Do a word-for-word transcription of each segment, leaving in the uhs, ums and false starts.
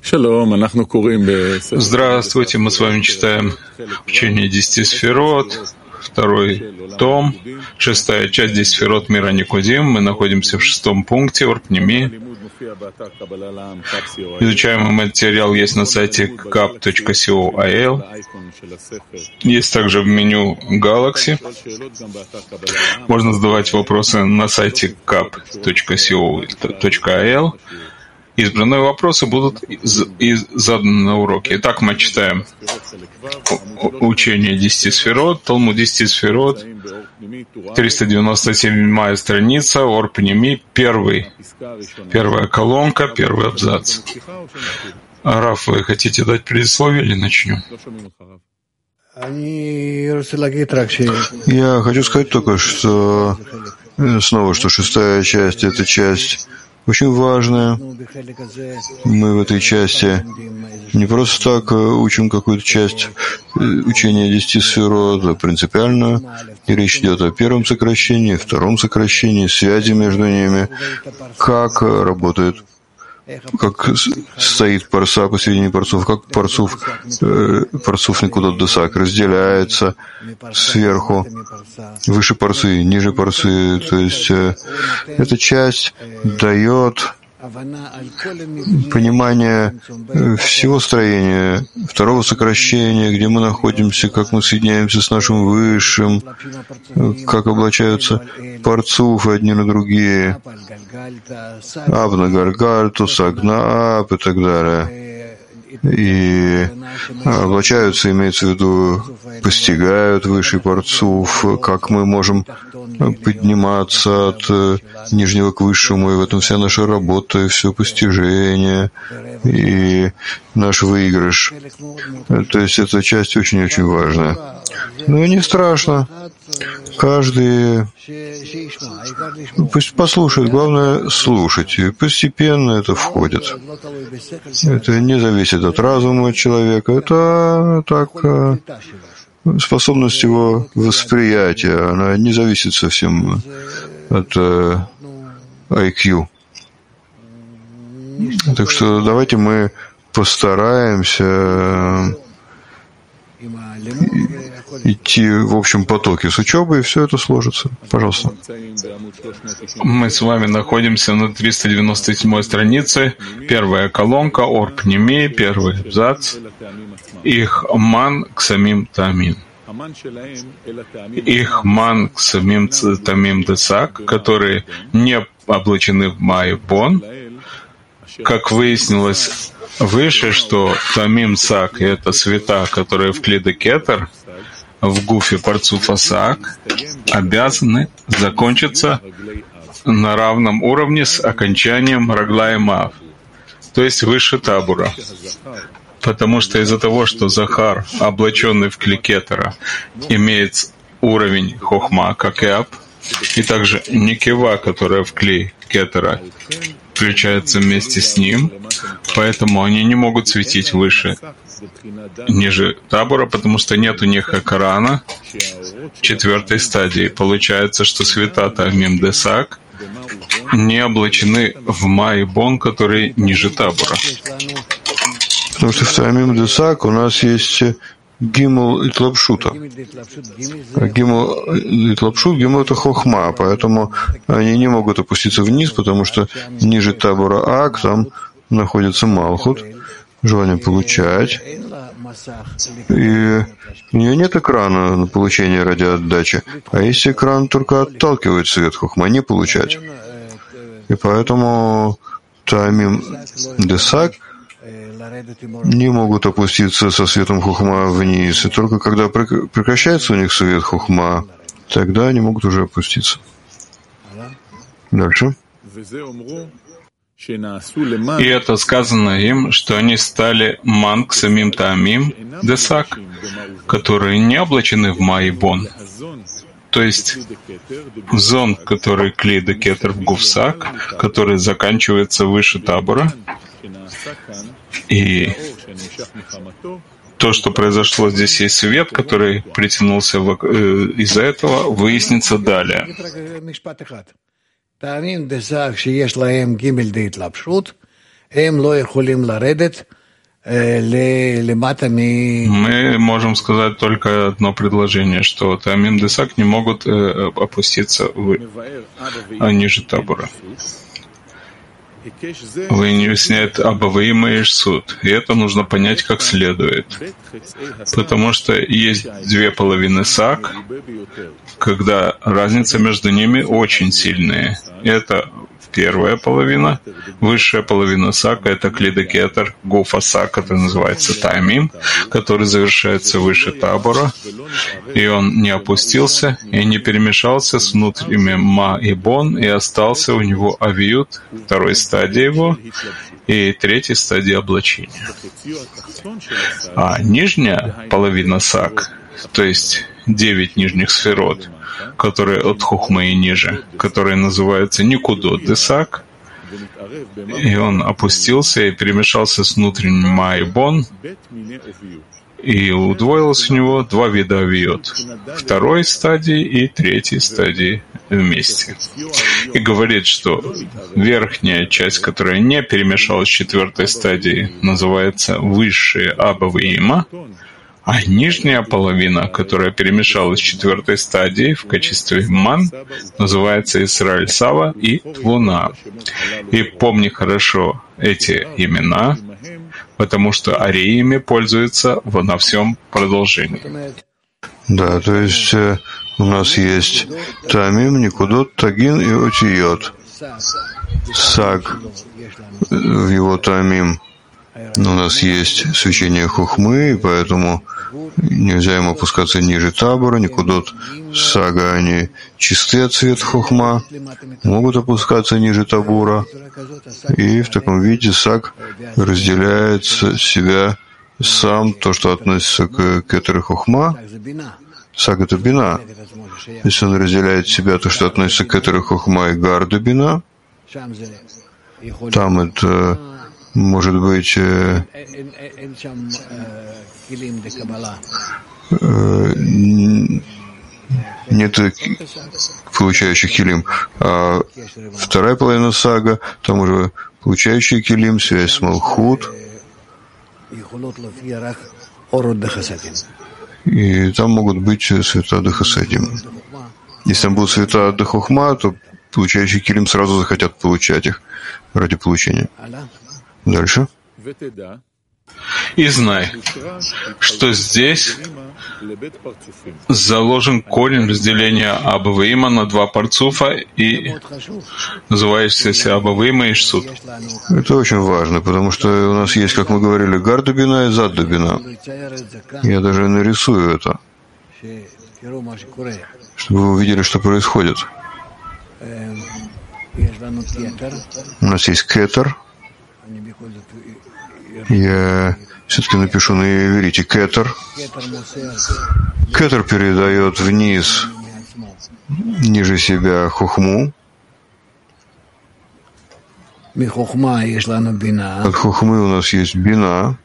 Здравствуйте, мы с вами читаем учение десяти сферот, второй том, шестая часть десяти сферот мира Никодим. Мы находимся в шестом пункте Орпними. Изучаемый материал есть на сайте кап точка си о точка ай эл. Есть также в меню Galaxy. Можно задавать вопросы на сайте кап точка си о точка ай эл. Избранные вопросы будут из, из, заданы на уроке. Итак, мы читаем учение десяти сферот, Талмуд десяти сферот, триста девяносто седьмая страница, Орпними, первый, первая колонка, первый абзац. Раф, вы хотите дать предисловие или начнем? Я хочу сказать только, что снова, что шестая часть — это часть очень важная. Мы в этой части не просто так учим какую-то часть учения десяти сферот, а принципиально. И речь идет о первом сокращении, втором сокращении, связи между ними, как работает, как стоит парса посередине парсов, как парсув, э, парсув Никудот Десак разделяется сверху, выше парсы, ниже парсы. То есть э, эта часть дает понимание всего строения, второго сокращения, где мы находимся, как мы соединяемся с нашим Высшим, как облачаются парцуфы одни на другие, Аб на Гальгальту, Саг на Аб и так далее. И облачаются, имеется в виду, постигают высший парцуф, как мы можем подниматься от нижнего к высшему, и в этом вся наша работа, и все постижение, и наш выигрыш. То есть эта часть очень-очень важная. Но и не страшно. Каждый пусть послушает, главное слушать, и постепенно это входит. Это не зависит от разума человека, это так способность его восприятия, она не зависит совсем от ай кью. Так что давайте мы постараемся идти в общем потоке с учебой, и все это сложится. Пожалуйста. Мы с вами находимся на триста девяносто седьмой странице, первая колонка, Орпними, первый абзац, их ман к самим тамим. Их ман к самим тамим десак, которые не облачены в майбон. Как выяснилось выше, что тамим сак — это света, которые в клиде кетер, в гуфе парцуфа сак, обязаны закончиться на равном уровне с окончанием раглай мав, то есть выше табура. Потому что из-за того, что Захар, облаченный в кли кетера, имеет уровень хохма, как и Аб, и также Никева, которая в кли кетера, включается вместе с ним, поэтому они не могут светить выше, ниже табура, потому что нет у них экарана четвертой стадии. Получается, что света Тамим Десак не облачены в майбон, который ниже табура. Потому что в Тамим Десак у нас есть Гимл и Тлапшута. Гимл и Тлапшут, Гимл — это хохма, поэтому они не могут опуститься вниз, потому что ниже табура Ак там находится Малхут, желание получать. И у нее нет экрана на получение ради отдачи, а есть экран, только отталкивает свет хохма, не получать. И поэтому Тамим Десак не могут опуститься со светом хохма вниз. И только когда прекращается у них свет хохма, тогда они могут уже опуститься. Дальше. И это сказано им, что они стали ман к самим тамим десак, которые не облачены в майбон. То есть зон, который кли де кетер в гуфсак, который заканчивается выше табора. И то, что произошло здесь, есть свет, который притянулся в, э, из-за этого, выяснится далее. Мы можем сказать только одно предложение, что Таамим Десак не могут э, опуститься в, а ниже табора. Выясняет Абаваима и Ишсуд. И это нужно понять как следует. Потому что есть две половины Сак, когда разница между ними очень сильная. Это первая половина. Высшая половина Сака — это Клидекетер, Гуфа Сак, который называется Таамим, который завершается выше табора. И он не опустился и не перемешался с внутренними Ма и Бон, и остался у него Авиют, второй стадии его, и третьей стадии облачения. А нижняя половина Сак, то есть девять нижних сферот, которые от Хухмы и ниже, которые называются Никудот Десак, и он опустился и перемешался с внутренним Ма и Бон, и удвоилось у него два вида авиот, второй стадии и третьей стадии вместе. И говорит, что верхняя часть, которая не перемешалась с четвертой стадией, называется высшие Абаваима, а нижняя половина, которая перемешалась с четвертой стадией в качестве ман, называется Исраэль Сава и Твуна. И помни хорошо эти имена, потому что ареями пользуются на всем продолжении. Да, то есть э, у нас есть Таамим, Никудот, Тагин и Отиот. Саг в его Таамим. У нас есть свечение Хухмы, и поэтому нельзя им опускаться ниже табора. Никудот Сага, они чистые цвет Хухма, могут опускаться ниже табора. И в таком виде Саг разделяет себя сам, то, что относится к Кетер и Хухма. Саг — это бина. Если он разделяет себя, то, что относится к Кетер и Хухма и Гарду бина, там это может быть э, э, нет получающих килим, а вторая половина Сага, там уже получающий килим, связь с Малхут, и там могут быть света Дехасадим. Если там будут света Дехухма, то получающие килим сразу захотят получать их ради получения. Дальше. И знай, что здесь заложен корень разделения Абаваима на два парцуфа и называющийся Абаваима и Ишсуд. Это очень важно, потому что у нас есть, как мы говорили, гарду бина и задду бина. Я даже нарисую это, чтобы вы увидели, что происходит. У нас есть кетер. Я все-таки напишу на иврите кетер. Кетер передает вниз, ниже себя хухму. От хухмы у нас есть бина.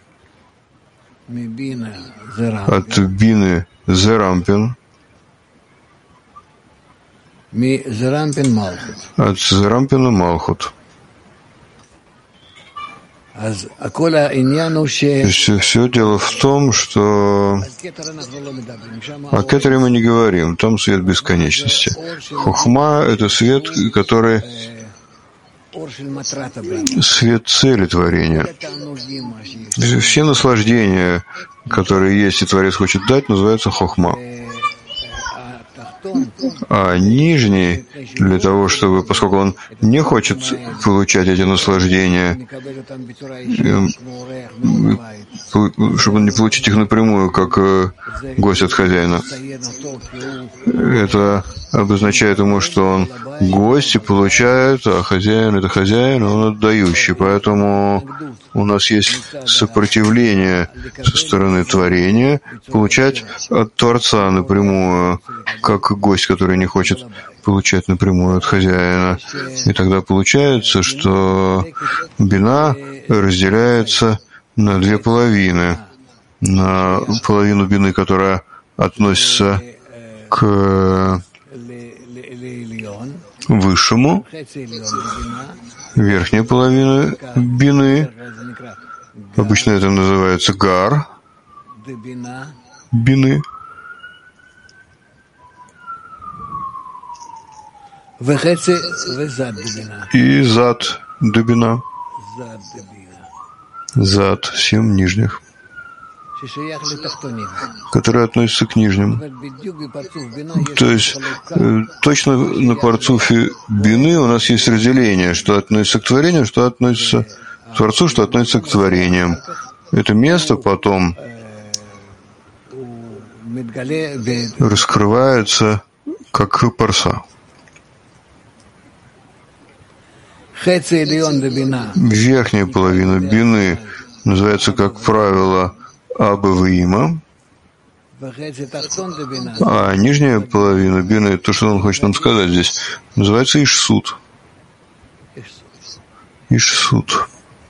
От бины зерампин. От зерампина малхут. Все, все дело в том, что о кетере мы не говорим, там свет бесконечности. Хухма — это свет, который свет цели творения. Все наслаждения, которые есть и Творец хочет дать, называются хухма. А нижний, для того, чтобы, поскольку он не хочет получать эти наслаждения, чтобы не получить их напрямую, как гость от хозяина, это обозначает ему, что он гость и получает, а хозяин — это хозяин, он отдающий. Поэтому у нас есть сопротивление со стороны творения получать от Творца напрямую, как гость, который не хочет получать напрямую от хозяина. И тогда получается, что бина разделяется на две половины. На половину бины, которая относится к высшему, верхняя половина бины Обычно это называется гар, бины. И зад дубина. Зад, семь нижних, которые относятся к нижним. То есть точно на парцуфе бины у нас есть разделение, что относится к творению, что относится к Творцу, что относится к творениям. Это место потом раскрывается как парса. Верхняя половина бины называется, как правило, Абавиима, а нижняя половина бины, то, что он хочет нам сказать здесь, называется Ишсут. Ишсут.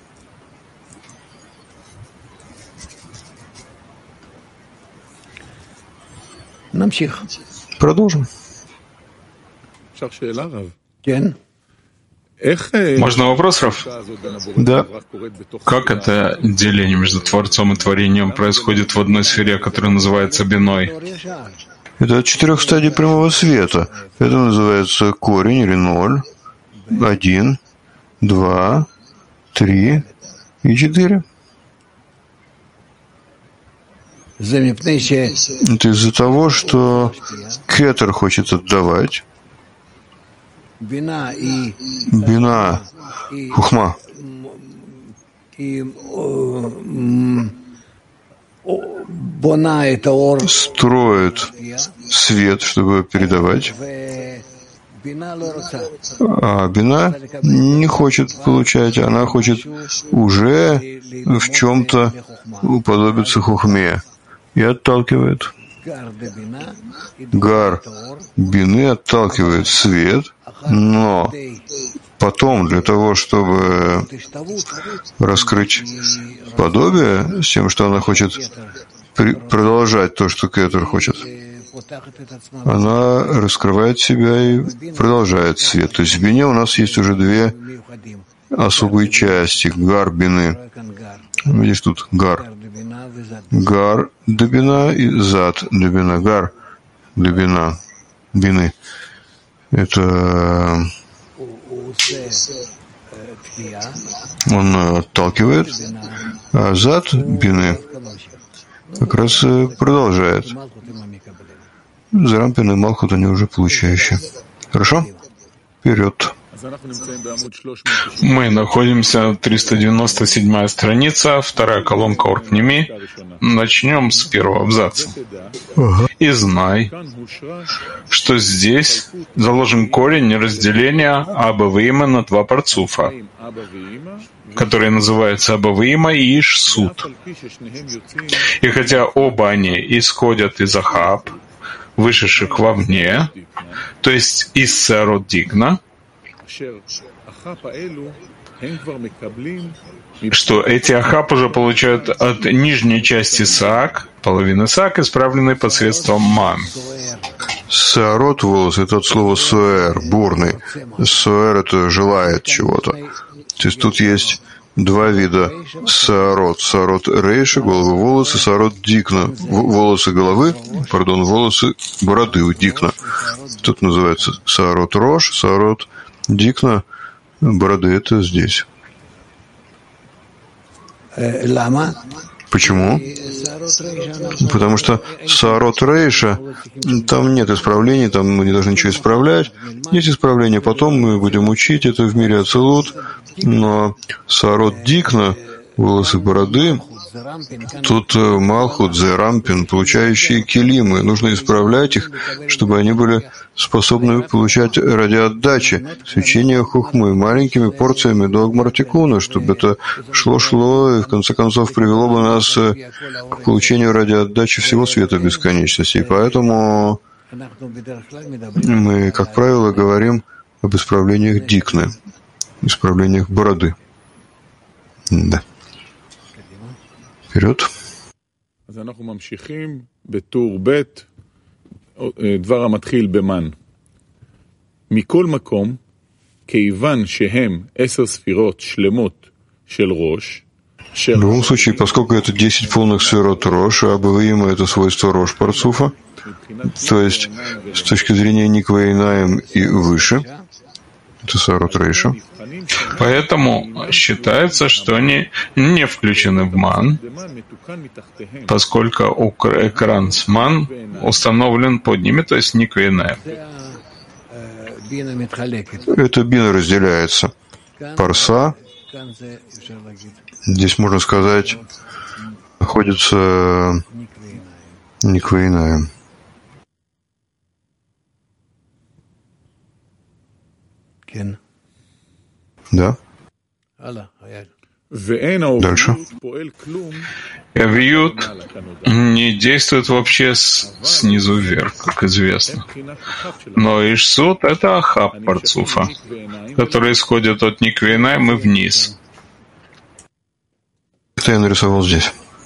Продолжим. Можно вопрос, Рав? Да. Как это деление между Творцом и творением происходит в одной сфере, которая называется биной? Это от четырех стадий прямого света. Это называется корень или ноль, один, два, три и четыре. Это из-за того, что кетер хочет отдавать. Бина, хухма, строит свет, чтобы передавать, а бина не хочет получать, она хочет уже в чем-то уподобиться хухме и отталкивает. Гар бины отталкивает свет, но потом для того, чтобы раскрыть подобие с тем, что она хочет при- продолжать то, что кетер хочет, она раскрывает себя и продолжает свет. То есть в бине у нас есть уже две особые части. Гар бины. Видишь, тут гар. Гар дебина и зад дебина. Гар дебина. Бины. Это он отталкивает, а зад бины как раз продолжает. Зарампин и Малхут они уже получающие. Хорошо? Вперед. Мы находимся, триста девяносто седьмая страница, вторая колонка Орпними. Начнем с первого абзаца. Ага. И знай, что здесь заложен корень разделения Абавиима на два парцуфа, которые называются Абавиима и Ишсут. И хотя оба они исходят из Ахаб, вышедших вовне, то есть из Сеарот Дигна, что эти Ахаб уже получают от нижней части Саак, половины Саак, исправленной посредством Ман. Сеарот, волос, это от слова суэр, бурный. Суэр — это желает чего-то. То есть тут есть два вида сеарот. Сеарот рейша, головы, волосы, сеарот дикна, волосы головы, пардон, волосы бороды у дикна. Тут называется сеарот рош, сеарот дикна, бороды — это здесь. Почему? Потому что сеарот рейша, там нет исправлений, там мы не должны ничего исправлять. Есть исправления, потом мы будем учить это в мире Ацилут, но сеарот дикна, волосы бороды, тут Малхут, Зерампин, получающие килимы. Нужно исправлять их, чтобы они были способны получать ради отдачи свечение хухмы маленькими порциями до Агмартикуна, чтобы это шло-шло и в конце концов привело бы нас к получению ради отдачи всего света бесконечности. И поэтому мы, как правило, говорим об исправлениях дикны, исправлениях бороды. Да. Вперед. דבר המתחיל במן. מכל מקום, כיוון שהם עשר ספירות שלמות של ראש, В любом случае, поскольку это десять полных сферот Рош, а Абаваима — это свойство Рош Парцуфа, то есть с точки зрения Никвейнаем и выше, это Сарот Рейша. Поэтому считается, что они не включены в ман, поскольку экран с ман установлен под ними, то есть Никвейнаем. Это бина разделяется. Парса, здесь можно сказать, находится Никвейнаем. Да? Дальше. И авиют не действует вообще с, снизу вверх, как известно. Но Ишсут — это Ахаб Парцуфа, который исходит от Никвейнаем и вниз. Это я нарисовал здесь.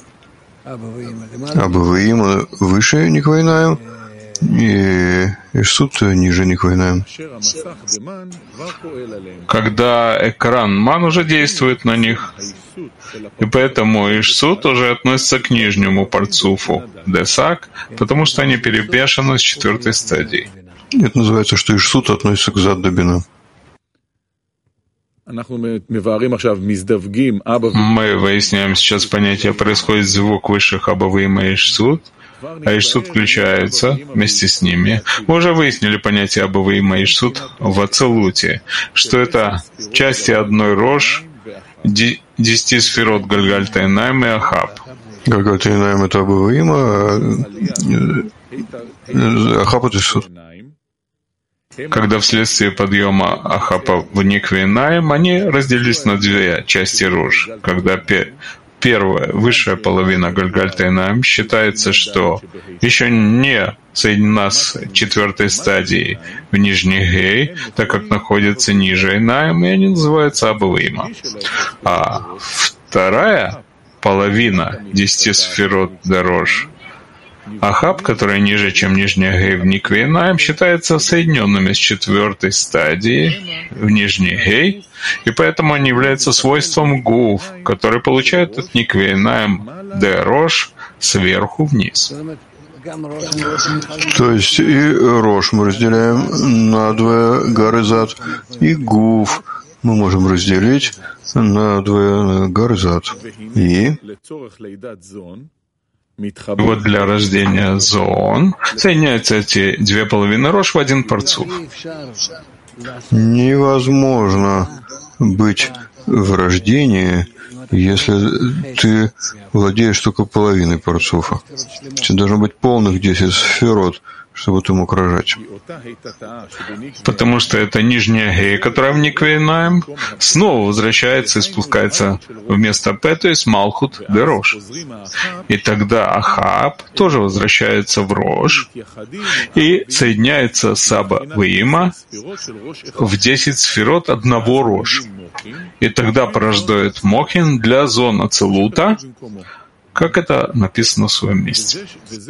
Абаваима выше Никвейнаем, и Ишсут ниже Никвейнаем. Когда экран ман уже действует на них, и поэтому Ишсут уже относится к нижнему парцуфу Десак, потому что они перемешаны с четвертой стадии. Это называется, что Ишсут относится к Зад Бина. Мы выясняем сейчас понятие «происходит звук высших Абаваима и Ишсут», а Ишсут включается вместе с ними. Мы уже выяснили понятие Абаваима и Ишсут в Ацелуте, что это части одной Рош, десяти сферот Гальгальтайнаем и Ахаб. Гальгальтайнаем — это Абаваима, а Ахаб — это Ишсут. Когда вследствие подъема Ахапа в Никвейнаем они разделились на две части Рош. Когда пе- первая, высшая половина Гальгальтайнаем считается, что еще не соединена с четвертой стадией в нижний Гей, так как находится ниже Инаем, и они называются Абаваима. А вторая половина десяти сферот Дорош Ахаб, который ниже, чем нижняя Гей в Никвейнаем, считается соединенными с четвертой стадией в нижний Гей, и поэтому они являются свойством Гуф, который получает от Никвейнаем Дерош сверху вниз. То есть и Рош мы разделяем на двое Гар и Зад, и Гуф мы можем разделить на двое Гар и Зад. И вот для рождения зон соединяются эти две половины Рош в один парцуф. Невозможно быть в рождении, если ты владеешь только половиной парцуфа. Тебе должно быть полных десять сферот, чтобы ты мог рожать. Потому что это нижняя Гея, которая в Никвейнаем, снова возвращается и спускается вместо П, то есть Малхут де Рош. И тогда Ахаб тоже возвращается в Рош и соединяется с Абаваима в десять сферот одного Рош. И тогда порождает Мохин для зон Ацелута, как это написано в своем месте.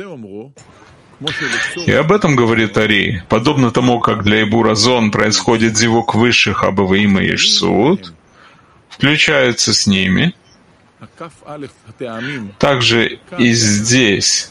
И об этом говорит Ари. Подобно тому, как для Ибура зон происходит зивук высших Абаваима и Ишсут, включаются с ними, также и здесь.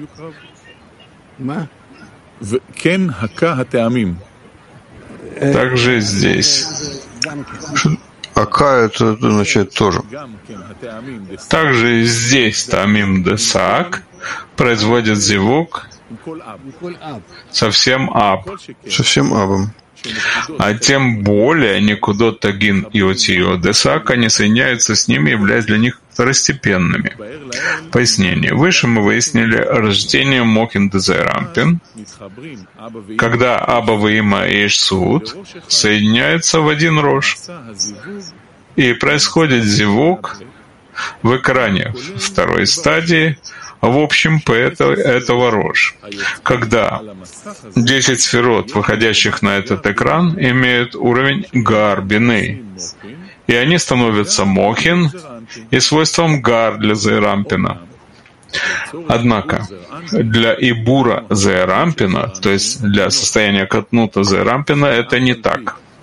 Также здесь. Ака — это означает тоже. Также и здесь Тамим Десак производит зивук совсем аб. Совсем абом. А тем более Никудот Тагин и Отио Десак, они соединяются с ними, являясь для них второстепенными. Пояснение. Выше мы выяснили рождение Мохин Дезайрампин, когда Абаваима и Ишсут соединяются в один Рош, и происходит зивук в экране второй стадии, в общем П этого Рош, когда десять сферот, выходящих на этот экран, имеют уровень Гар Бины, и они становятся Мохин и свойством Гар для Зайрампина. Однако для Ибура Зайрампина, то есть для состояния Катнута Зайрампина, это не так.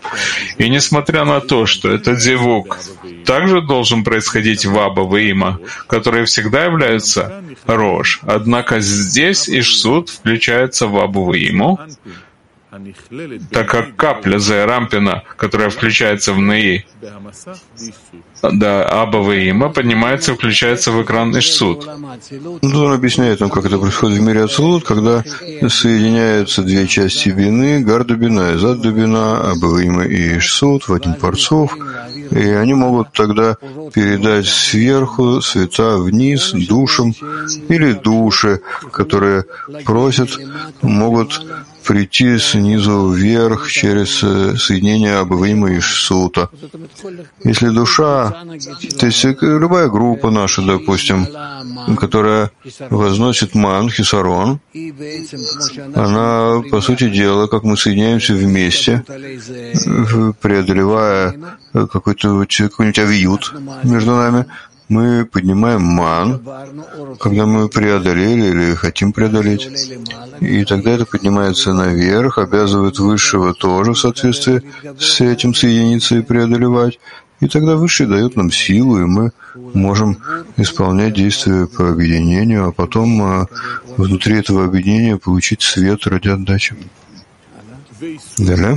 И несмотря на то, что этот зевук также должен происходить в Аба Ваима, которые всегда являются Рош, однако здесь Ишсуд включается в Абу Ваиму, так как капля Зерампина, которая включается в Наи, да, Аба Ваима поднимается и включается в экран Ишсуд. Он объясняет нам, как это происходит в мире Ацилут, когда соединяются две части бины, Гарда бина и Задда бина, Аба Ваима и Ишсуд в один парцов, и они могут тогда передать сверху света вниз душам, или души, которые просят, могут прийти снизу вверх через соединение Аба Ваима и Ишсута. Если душа, то есть любая группа наша, допустим, которая возносит ман, хисарон, она, по сути дела, как мы соединяемся вместе, преодолевая какой-то, какой-нибудь авиют между нами, мы поднимаем ман, когда мы преодолели или хотим преодолеть, и тогда это поднимается наверх, обязывает Высшего тоже в соответствии с этим соединиться и преодолевать, и тогда Высший дает нам силу, и мы можем исполнять действия по объединению, а потом а, внутри этого объединения получить свет ради отдачи. Далее.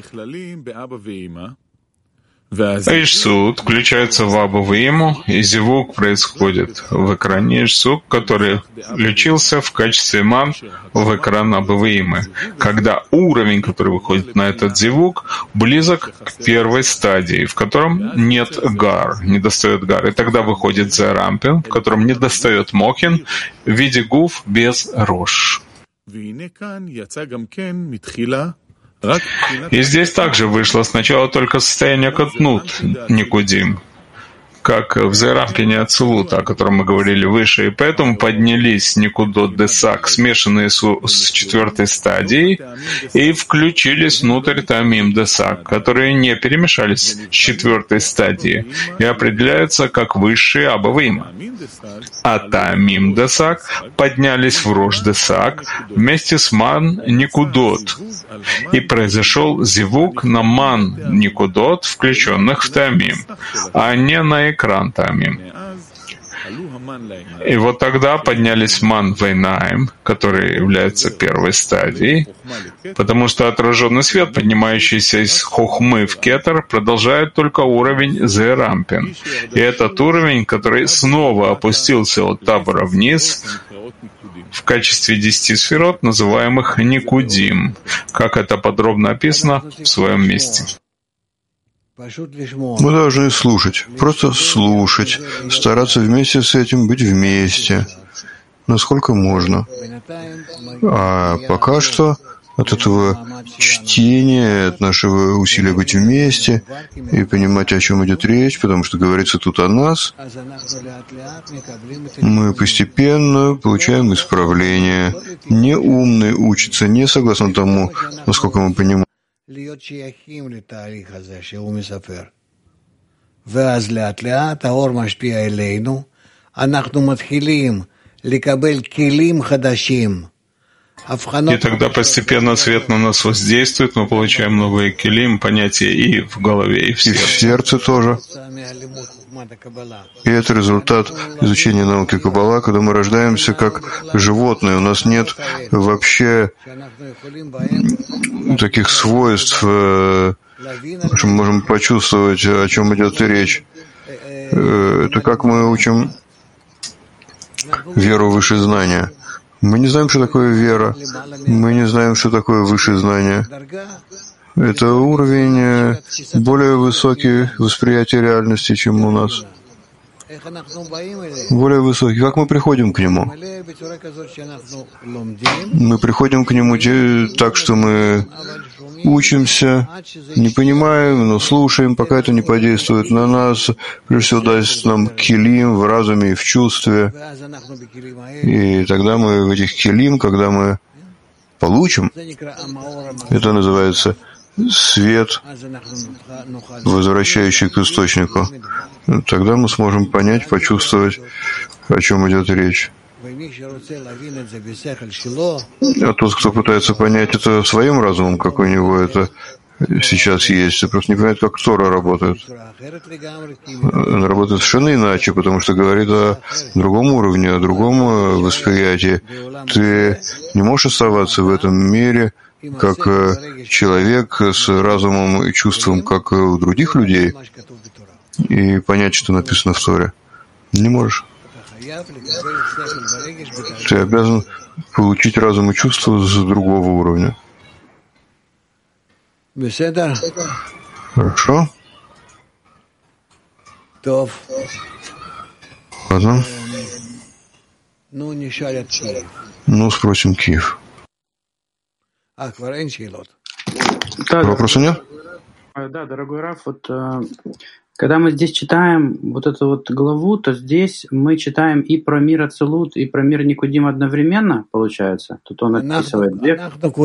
Ишсуд включается в Аба Ваиму, и зевук происходит в экране Ишсуд, который включился в качестве ман в экран Аба Ваимы, когда уровень, который выходит на этот зевук, близок к первой стадии, в котором нет гар, не достает гар, и тогда выходит Зерампин, в котором не достает мохин, в виде гуф без рош. И здесь также вышло сначала только состояние катнут, никудим, как в Зерампине Ацилута, о котором мы говорили выше, и поэтому поднялись никудот десак, смешанные с, с четвертой стадией, и включились внутрь тамим десак, которые не перемешались с четвертой стадией, и определяются как высшие Аба Ваима. А тамим десак поднялись в рош десак вместе с ман никудот, и произошел зевук на ман никудот, включенных в тамим, а не на экран тамим. И вот тогда поднялись ман вейнаим, который является первой стадией, потому что отраженный свет, поднимающийся из хохмы в кетер, продолжает только уровень зерампин. И этот уровень, который снова опустился от табора вниз, в качестве десяти сферот, называемых никудим, как это подробно описано в своем месте. Мы должны слушать, просто слушать, стараться вместе с этим быть вместе, насколько можно. А пока что от этого чтения, от нашего усилия быть вместе и понимать, о чем идет речь, потому что говорится тут о нас, мы постепенно получаем исправление. Неумный учится не согласно тому, насколько мы понимаем. ואז לאט לאט האור משפיע אלינו, אנחנו מתחילים לקבל כלים חדשים. И тогда постепенно свет на нас воздействует, мы получаем новые килим, понятия и в голове, и в сердце. И в сердце тоже. И это результат изучения науки Каббала, когда мы рождаемся как животные. У нас нет вообще таких свойств, что мы можем почувствовать, о чем идет речь. Это как мы учим веру выше знания. Мы не знаем, что такое вера. Мы не знаем, что такое высшее знание. Это уровень более высокий восприятия реальности, чем у нас. Более высокий. Как мы приходим к нему? Мы приходим к нему так, что мы учимся, не понимаем, но слушаем, пока это не подействует на нас. Прежде всего даст нам килим в разуме и в чувстве. И тогда мы в этих килим, когда мы получим, это называется свет, возвращающий к источнику. Тогда мы сможем понять, почувствовать, о чем идет речь. А тот, кто пытается понять это своим разумом, как у него это сейчас есть. Ты просто не понимаешь, как Тора работает. Она работает совершенно иначе, потому что говорит о другом уровне, о другом восприятии. Ты не можешь оставаться в этом мире как человек с разумом и чувством, как у других людей, и понять, что написано в Торе. Не можешь. Ты обязан получить разум и чувство с другого уровня. Хорошо. Ладно. Ну, спросим Киев. Вопроса нет? Да, дорогой Раф, вот когда мы здесь читаем вот эту вот главу, то здесь мы читаем и про мир Ацилут, и про мир Никудим одновременно, получается? Тут он описывает две.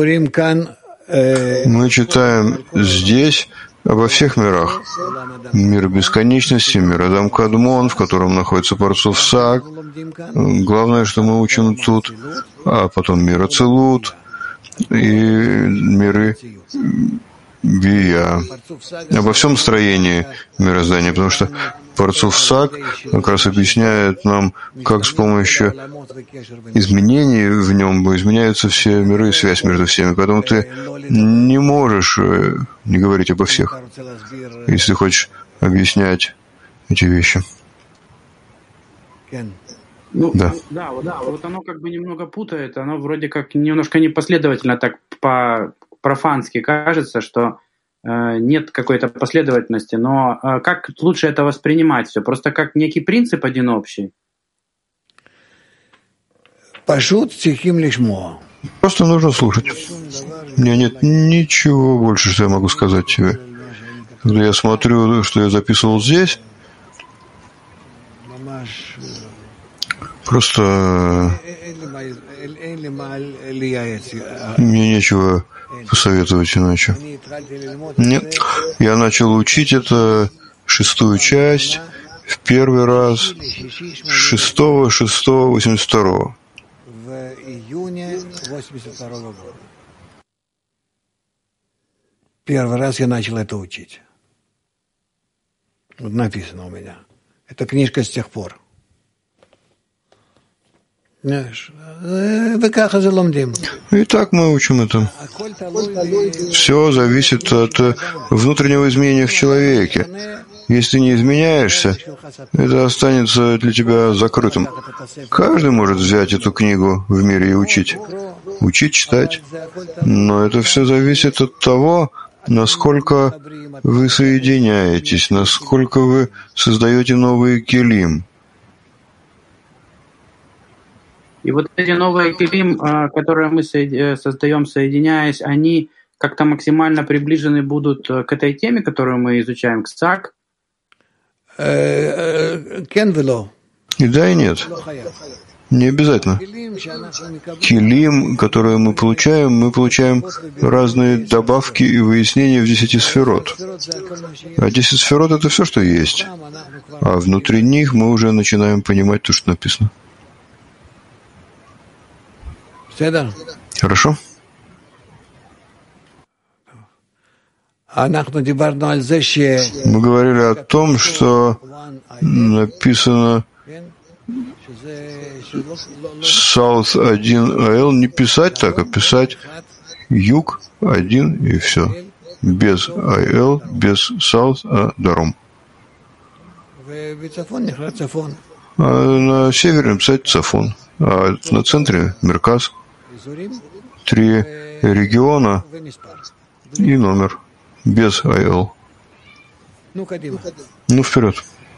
Мы читаем здесь обо всех мирах. Мир бесконечности, мир Адам Кадмон, в котором находится Парцуф Саг. Главное, что мы учим тут, а потом мир Ацилут и миры Бия. Обо всем строении мироздания, потому что Парцуф Саг как раз объясняет нам, как с помощью изменений в нем изменяются все миры и связь между всеми. Поэтому ты не можешь не говорить обо всех, если хочешь объяснять эти вещи. Ну, да. Да, вот, да, вот оно как бы немного путает, оно вроде как немножко непоследовательно так по-профански кажется, что э, нет какой-то последовательности, но э, как лучше это воспринимать все? Просто как некий принцип один общий? Просто нужно слушать. У меня нет ничего больше, что я могу сказать тебе. Когда я смотрю, что я записывал здесь, просто мне нечего посоветовать иначе. Нет. Я начал учить это шестую часть в первый раз шестого шестого восемьдесят второго. Первый раз я начал это учить. Вот написано у меня. Это книжка с тех пор. И так мы учим это. Все зависит от внутреннего изменения в человеке. Если не изменяешься, это останется для тебя закрытым. Каждый может взять эту книгу в мире и учить. Учить, читать. Но это все зависит от того, насколько вы соединяетесь, насколько вы создаете новые келим. И вот эти новые келим, которые мы создаем, соединяясь, они как-то максимально приближены будут к этой теме, которую мы изучаем, к ЦАК? И да, и нет. Не обязательно. Келим, которые мы получаем, мы получаем разные добавки и выяснения в десяти сферот. А десять сферот — это все, что есть. А внутри них мы уже начинаем понимать то, что написано. Хорошо? Мы говорили о том, что написано South один АЛ, не писать так, а писать Юг один и все. Без АЛ, без South, а Даром. А на севере написать Цафон, а на центре Мерказ. Три региона и номер. Без АЛ. Ну, вперед.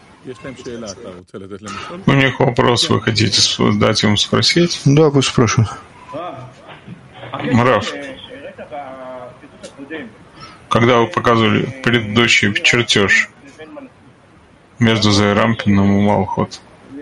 У них вопрос, вы хотите дать им спросить? Да, пусть спрашивают. Раф, когда вы показывали предыдущий чертеж между Зайрампином и Малхот,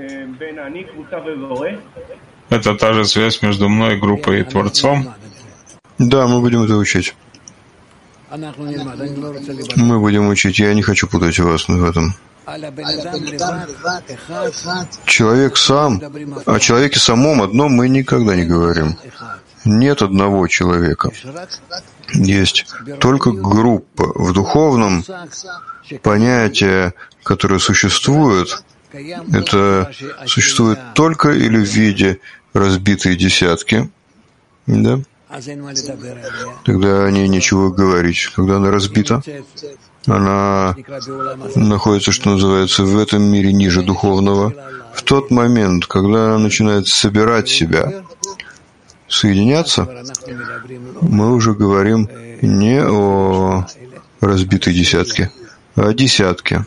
это та же связь между мной, группой и Творцом? Да, мы будем это учить. Мы будем учить. Я не хочу путать вас в этом. Человек сам, о человеке самом одном мы никогда не говорим. Нет одного человека. Есть только группа. В духовном понятие, которое существует, это существует только или в виде разбитые десятки, да? Тогда о ней нечего говорить. Когда она разбита, она находится, что называется, в этом мире ниже духовного. В тот момент, когда она начинает собирать себя, соединяться, мы уже говорим не о разбитой десятке, а о десятке.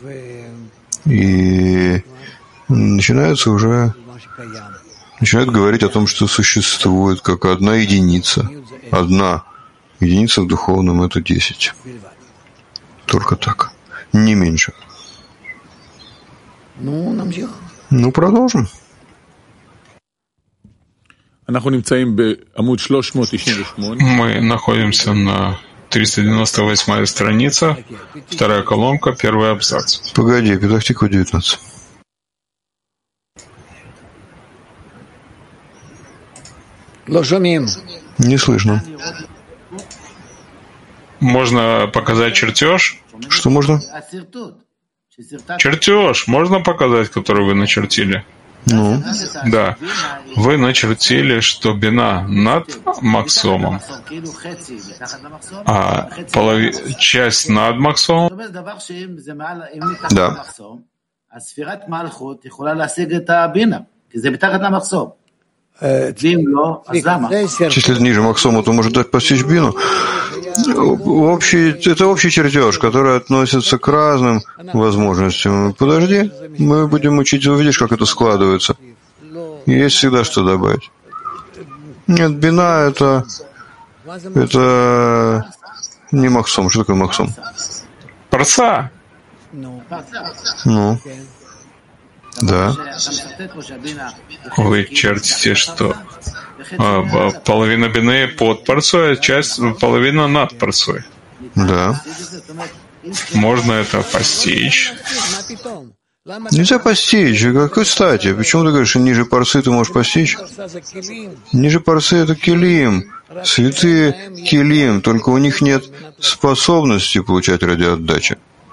И начинается уже начинают говорить о том, что существует как одна единица. Одна единица в духовном — это десять. Только так. Не меньше. Ну, продолжим. Мы находимся на триста девяносто восьмой странице, вторая колонка, первый абзац. Погоди, Петах Тиква девятнадцать. Не слышно. Можно показать чертеж? Что можно? Чертеж можно показать, который вы начертили? Ну? Да. Вы начертили, что бина над максомом, а полови... часть над максомом. Да. Если это ниже максома, то может дать постичь бину. Общий, это общий чертеж, который относится к разным возможностям. Подожди, мы будем учить, увидишь, как это складывается. Есть всегда что добавить. Нет, бина — это это не максом. Что такое максом? Парса. Ну. Да. Вы чертите, что а, половина бины под парсой, а часть половина над парсой. Да. Можно это постичь. Нельзя постичь. Какой стати? Почему ты говоришь, что ниже парсы ты можешь постичь? Ниже парсы — это келим. Святые келим, только у них нет способности получать радиоотдачи.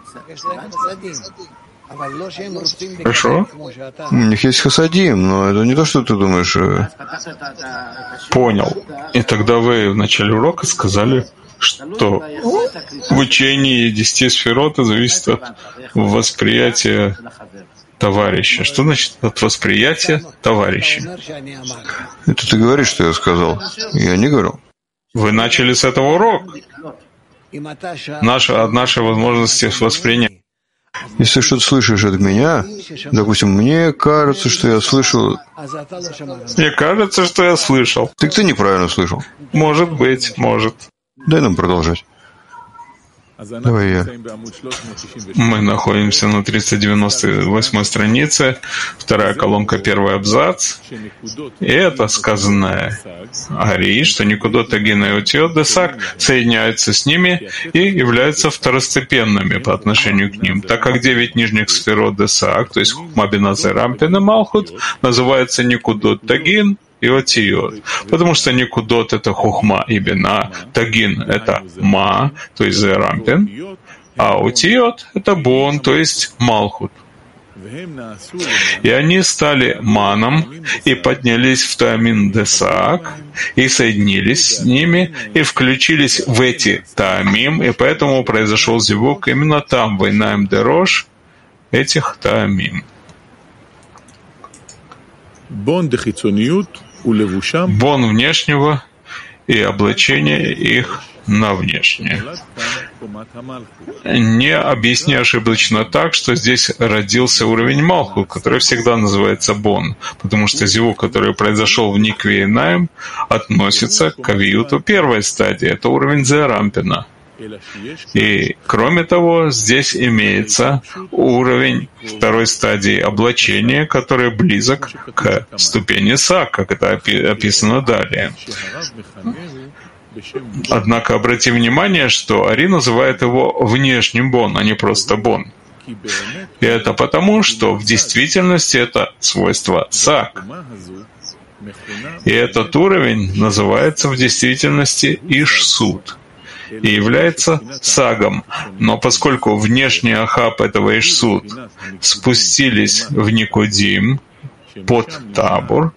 Хорошо. У них есть хасадим, но это не то, что ты думаешь. Понял. И тогда вы в начале урока сказали, что в учении десяти сферот зависит от восприятия товарища. Что значит от восприятия товарища? Это ты говоришь, что я сказал. Я не говорил. Вы начали с этого урока. Наша, от нашей возможности воспринять. Если что-то слышишь от меня, допустим, мне кажется, что я слышал... Мне кажется, что я слышал. Так ты неправильно слышал. Может быть, может. Дай нам продолжать. Давай я. Мы находимся на триста девяносто восьмой странице, вторая колонка, первый абзац. И это сказанное Ари, что Никудот, Тагин и Утиот Десак соединяются с ними и являются второстепенными по отношению к ним, так как девять нижних сферот Десак, то есть Хухма, Бина, Зеир, Анпин и Малхут, называются Никудот, Тагин и Отиот. Потому что Никудот — это Хухма и Бина, Тагин — это Ма, то есть Зеир, Анпин, а Отиот — это Бон, то есть Малхут. И они стали маном и поднялись в Таамин Десак, и соединились с ними, и включились в эти Таамим, и поэтому произошел зивук именно там, в Инаим Дерош, этих Таамим. Бон внешнего и облачение их на внешнее. Не объясни ошибочно так, что здесь родился уровень Малхут, который всегда называется Бон, потому что зивук, который произошел в Никве и Наим, относится к авиюту первой стадии, это уровень Зеир Анпина. И, кроме того, здесь имеется уровень второй стадии облачения, который близок к ступени Сак, как это описано далее. Однако обрати внимание, что Ари называет его внешним Бон, а не просто Бон. И это потому, что в действительности это свойство сак. И этот уровень называется в действительности ишсут и является сагом. Но поскольку внешний ахаб этого ишсут спустились в Никудим под табур,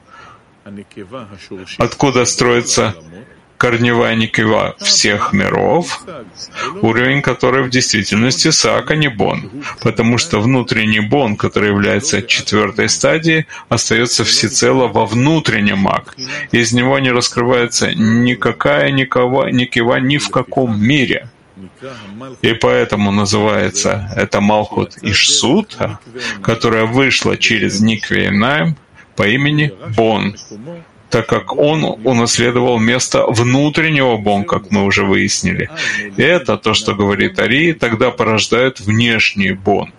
откуда строится корневая никива всех миров, уровень, который в действительности сак, а не бон, потому что внутренний бон, который является четвертой стадией, остается всецело во внутреннем мак. Из него не раскрывается никакая никова, никива ни в каком мире. И поэтому называется это Малхут Ишсута, которая вышла через Никве Инаим по имени Бон, так как он унаследовал место внутреннего Бон, как мы уже выяснили. И это то, что говорит Ари, тогда порождает внешний Бон.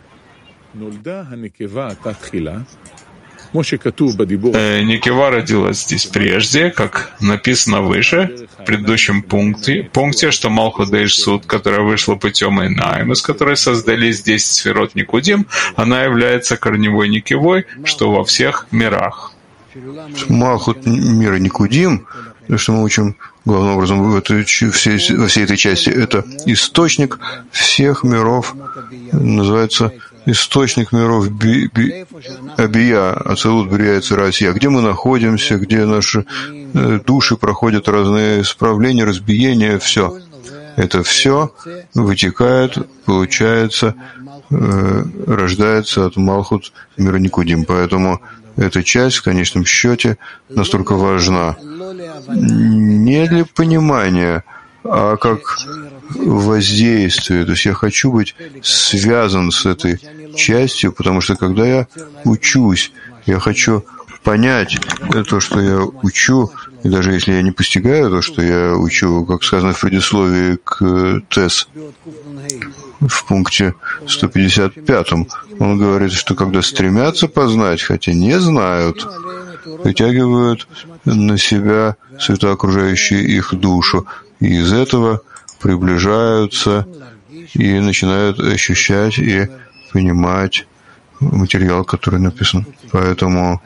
Э, Никива родилась здесь прежде, как написано выше, в предыдущем пункте, пункте что Малхут Ишсут, которая вышла путем Инаим, из которой создались десять сферот Никудим, она является корневой Никивой, что во всех мирах. Малхут мира Никудим, что мы учим главным образом в этой, всей, во всей этой части, это источник всех миров, называется источник миров би, би, Абия, Ацилут, Брия, Россия, где мы находимся, где наши э, души проходят разные исправления, разбиения, все. Это все вытекает, получается, э, рождается от Малхут мира Никудим. Поэтому эта часть в конечном счете настолько важна не для понимания, а как воздействие. То есть я хочу быть связан с этой частью, потому что когда я учусь, я хочу понять то, что я учу, и даже если я не постигаю то, что я учу, как сказано в предисловии к ТЭС, в пункте сто пятьдесят пятом, он говорит, что когда стремятся познать, хотя не знают, притягивают на себя света, окружающие их душу, и из этого приближаются и начинают ощущать и понимать материал, который написан. Поэтому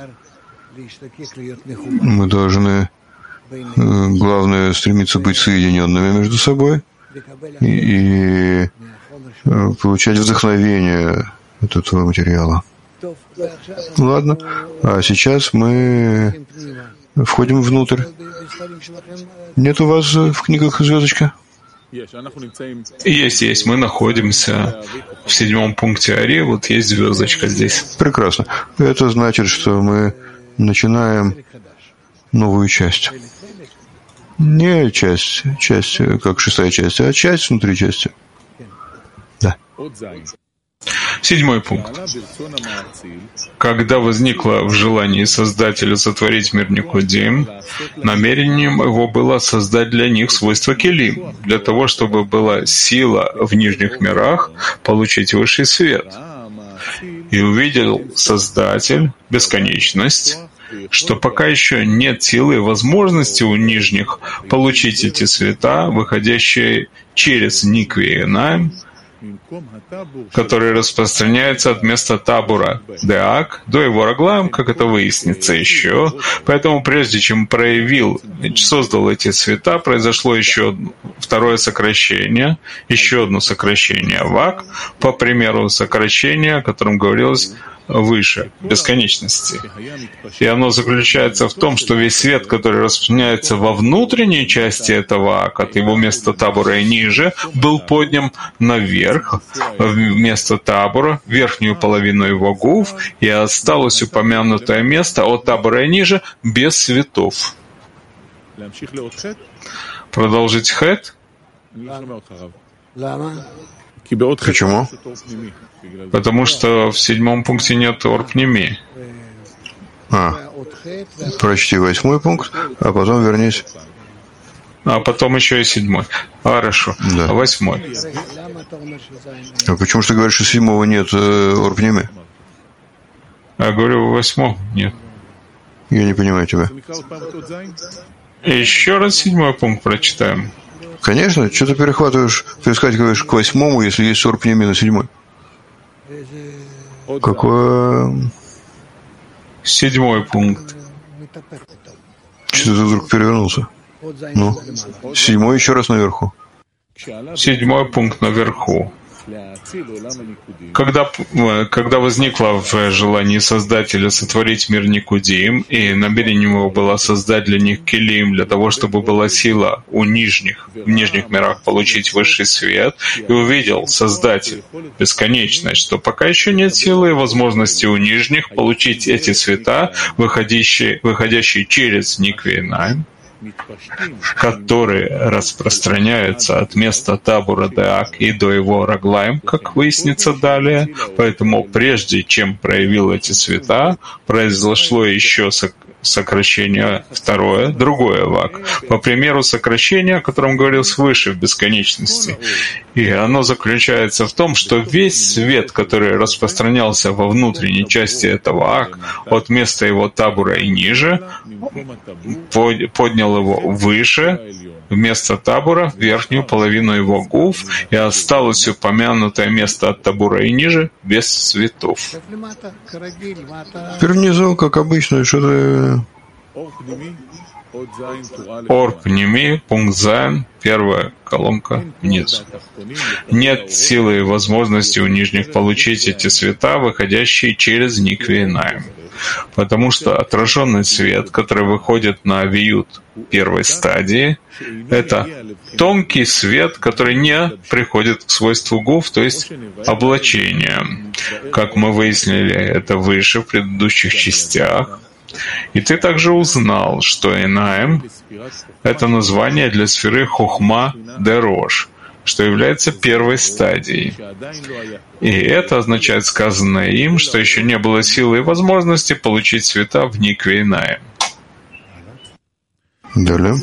мы должны, главное, стремиться быть соединенными между собой и получать вдохновение от этого материала. Ладно, а сейчас мы входим внутрь. Нет у вас в книгах звездочка? Есть, есть. Мы находимся в седьмом пункте Ари, вот есть звездочка здесь. Прекрасно. Это значит, что мы начинаем новую часть. Не часть, часть, как шестая часть, а часть внутри части. Да. Седьмой пункт. Когда возникло в желании Создателя сотворить мир Никудим, намерением его было создать для них свойства Келим, для того, чтобы была сила в нижних мирах получить высший свет. И увидел Создатель бесконечность, что пока еще нет силы и возможности у нижних получить эти света, выходящие через Никве Инаим, который распространяется от места табура Деак до его Раглаем, как это выяснится еще. Поэтому прежде чем проявил, создал эти цвета, произошло еще второе сокращение, еще одно сокращение Вак, по примеру сокращения, о котором говорилось выше, бесконечности. И оно заключается в том, что весь свет, который распространяется во внутренней части этого ака, от его места табура и ниже, был поднят наверх, вместо табура, верхнюю половину его гуф, и осталось упомянутое место от табура и ниже без светов. Продолжить хэт? Почему? Потому что в седьмом пункте нет орпнеми. А, прочти восьмой пункт, а потом вернись. А потом еще и седьмой. Хорошо. Да. Восьмой. А почему же ты говоришь, что седьмого нет э, орпнеми? Я говорю, в восьмом нет. Я не понимаю тебя. Еще раз седьмой пункт прочитаем. Конечно, что ты перехватываешь, перескакиваешь к восьмому, если есть орпнеми на седьмой? Какой? Седьмой пункт. Что-то ты вдруг перевернулся. Ну, седьмой еще раз наверху. Седьмой пункт наверху. Когда, когда возникло в желании Создателя сотворить мир Никудим, и намерением его было создать для них килим, для того, чтобы была сила у нижних, в нижних мирах получить высший свет, и увидел Создатель бесконечность, что пока еще нет силы и возможности у нижних получить эти света, выходящие, выходящие через Никвейнайм, которые распространяются от места табура Деак и до его Раглайм, как выяснится далее. Поэтому прежде чем проявил эти света, произошло еще сокращение второе, другое вак, по примеру сокращения, о котором говорилось выше в бесконечности. И оно заключается в том, что весь свет, который распространялся во внутренней части этого ак, от места его табура и ниже, поднял его выше, вместо табура, в верхнюю половину его гуф, и осталось упомянутое место от табура и ниже без цветов. Теперь внизу, как обычно, что-то... Ор пними, пункт Зайн, первая колонка вниз. Нет силы и возможности у нижних получить эти света, выходящие через Никвейнайм. Потому что отраженный свет, который выходит на авиют первой стадии, это тонкий свет, который не приходит к свойству гуф, то есть облачение. Как мы выяснили это выше в предыдущих частях. И ты также узнал, что Энаим — это название для сферы Хохма Дерош, что является первой стадией. И это означает сказанное им, что еще не было силы и возможности получить света в Никвейнайм. Далее.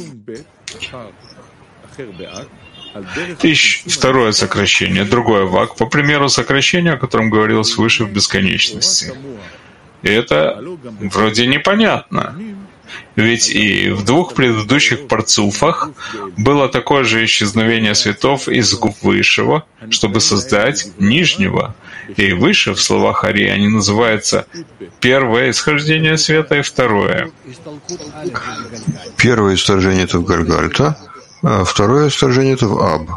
Ищ второе сокращение, другое вак, по примеру сокращения, о котором говорилось выше в бесконечности. И это вроде непонятно. Ведь и в двух предыдущих парцуфах было такое же исчезновение светов из губ высшего, чтобы создать нижнего. И выше в словах Ари они называются первое исхождение света и второе. Первое исхождение — это в Гальгальта, а второе исхождение — это в Аб.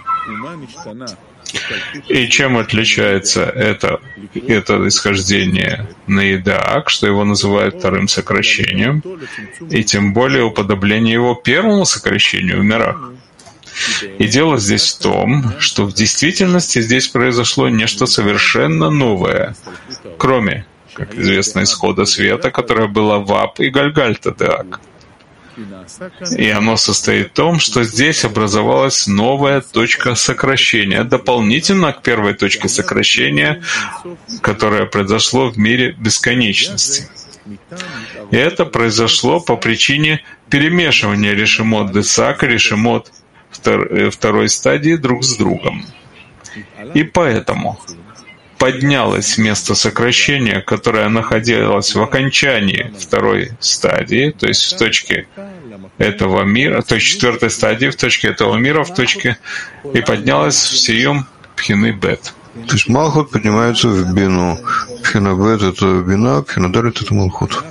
И чем отличается это, это исхождение на Идаак, что его называют вторым сокращением, и тем более уподобление его первому сокращению в мирах? И дело здесь в том, что в действительности здесь произошло нечто совершенно новое, кроме, как известно, исхода света, которое было в Аб и Гальгальта Деак. И оно состоит в том, что здесь образовалась новая точка сокращения, дополнительно к первой точке сокращения, которая произошло в мире бесконечности. И это произошло по причине перемешивания решемот Десак и решемот второй стадии друг с другом. И поэтому поднялось место сокращения, которое находилось в окончании второй стадии, то есть в точке этого мира, то есть четвертой стадии, в точке этого мира, в точке, и поднялось в сиюм Пхины Бет. То есть Малхут поднимается в Бину. Пхина Бет — это Бина, Пхина Далит — это Малхут.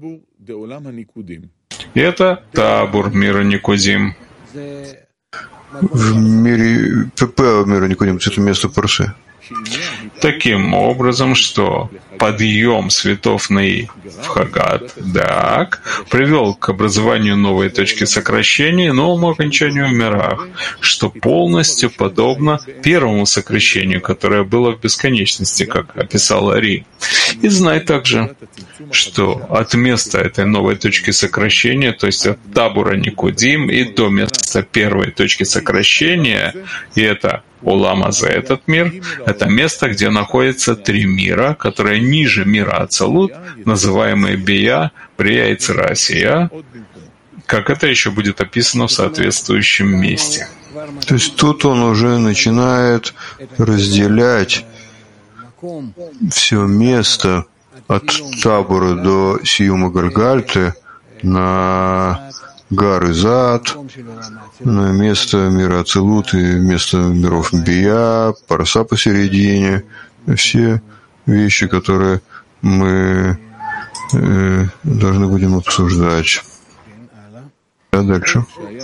И это табур мира Никудим. В мире ПП мира Никудим — это место Парсы. Таким образом, что подъем светов Наи в Хагат Даак привел к образованию новой точки сокращения и новому окончанию в мирах, что полностью подобно первому сокращению, которое было в бесконечности, как описал Ари. И знай также, что от места этой новой точки сокращения, то есть от табура Никудим и до места первой точки сокращения, и это Улама за этот мир, это место, где находятся три мира, которые ниже мира Ацалут, называемые Бия, Брия и Цирасия, как это еще будет описано в соответствующем месте. То есть тут он уже начинает разделять все место от табора до Сиюма Гальгальты на Гар и Зад, на место мира Ацилут и место миров Бия, Парса посередине. Все вещи, которые мы э, должны будем обсуждать. А дальше.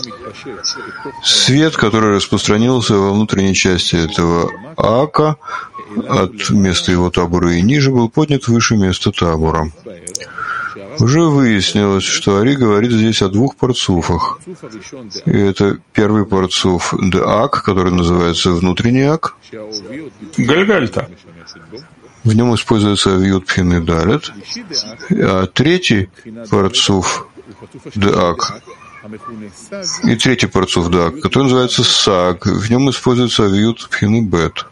Свет, который распространился во внутренней части этого ака, от места его табора и ниже, был поднят выше места табора. Уже выяснилось, что Ари говорит здесь о двух парцуфах. И это первый парцуф Деак, который называется внутренний ак. Гальгальта. В нем используется авиют пхин и далет. А третий парцуф Деак и третий парцуф Деак, который называется Саг, в нем используется авиют пхин и бет.